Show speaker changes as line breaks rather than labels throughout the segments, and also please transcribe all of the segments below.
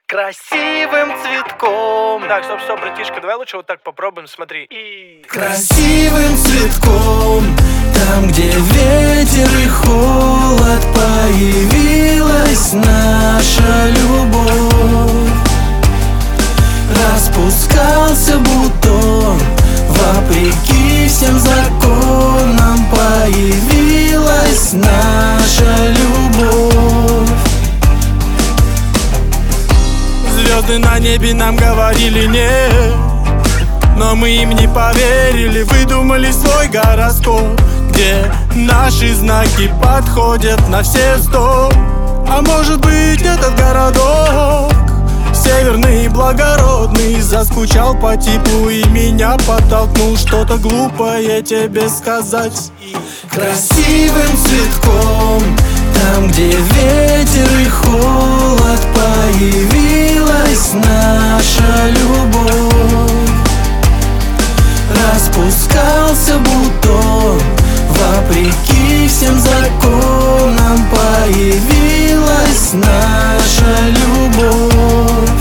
красивым цветком. Так, стоп, братишка, давай лучше вот так попробуем, смотри.
Красивым цветком, там, где ветер и холод, появилась наша любовь. Распускался бутон, вопреки всем законам, появилась наша любовь.
Звезды на небе нам говорили нет, но мы им не поверили. Выдумали свой гороскоп, где наши знаки подходят на все 100. А может быть, этот городок северный и благородный заскучал по теплу и меня подтолкнул что-то глупое тебе сказать.
Красивым цветком, там, где ветер и холод, появилась наша любовь. Распускался бутон, вопреки всем законам, появилась наша любовь.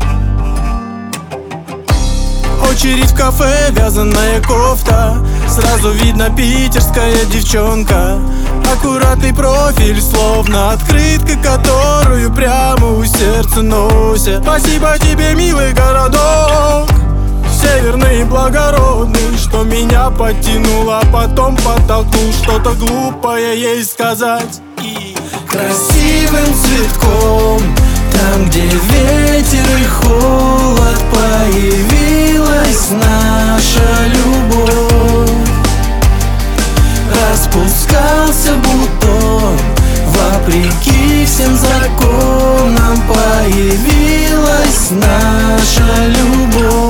Очередь в кафе, вязаная кофта, сразу видно питерская девчонка. Аккуратный профиль, словно открытка, которую прямо у сердца носят. Спасибо тебе, милый городок, северный и благородный, что меня подтянуло, а потом подтолкнул что-то глупое ей сказать.
Красивым цветком, там, где ветер и холод, появилась наша любовь. Распускался бутон, вопреки всем законам, появилась наша любовь.